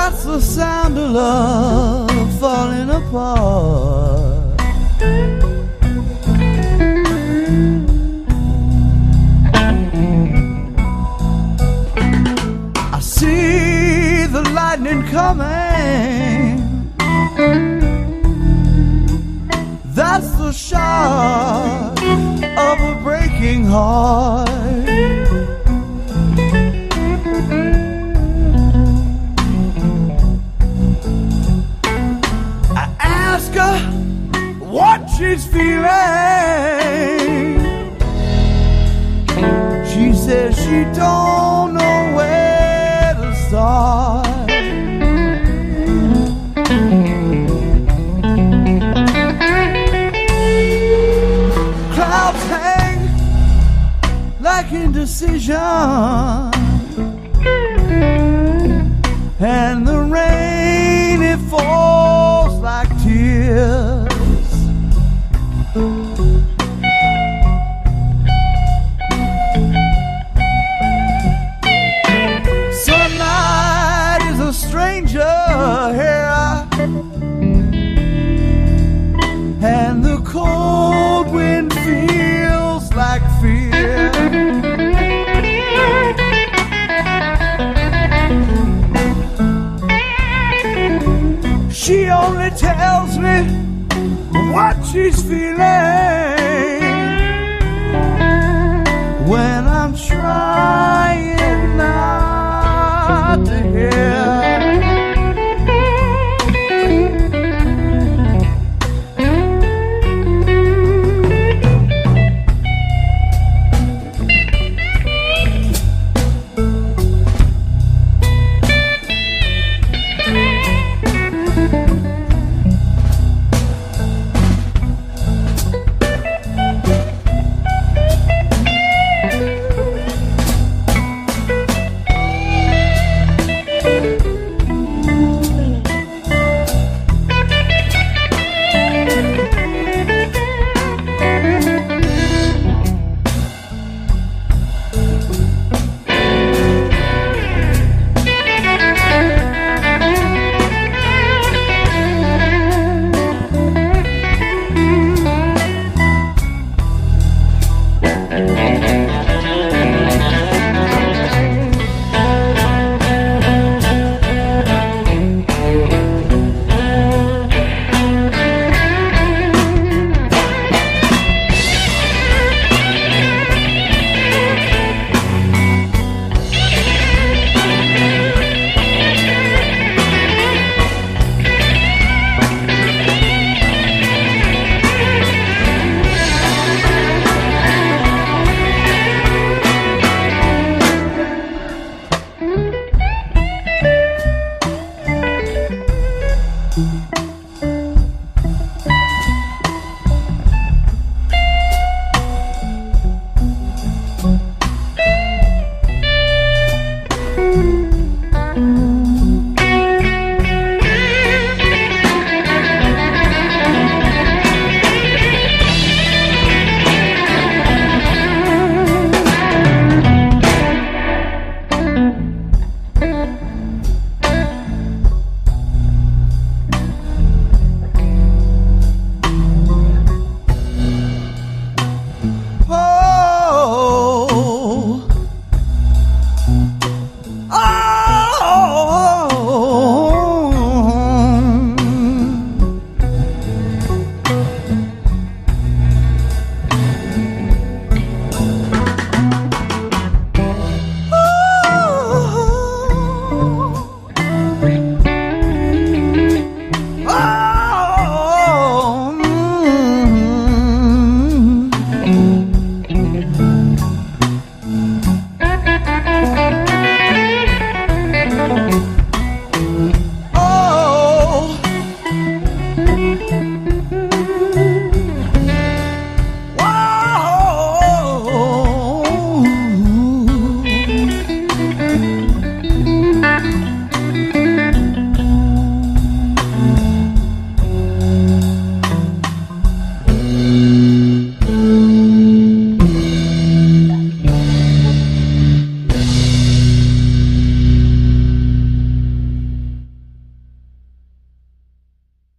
That's the sound of love falling apart. I see the lightning coming. That's the shock of a breaking heart. What she's feeling. She says she don't know where to start. Clouds hang like indecision, and the rain, it falls like tears. Sunlight is a stranger here, and the cold wind feels like fear. She only tells me what she's feeling when I'm trying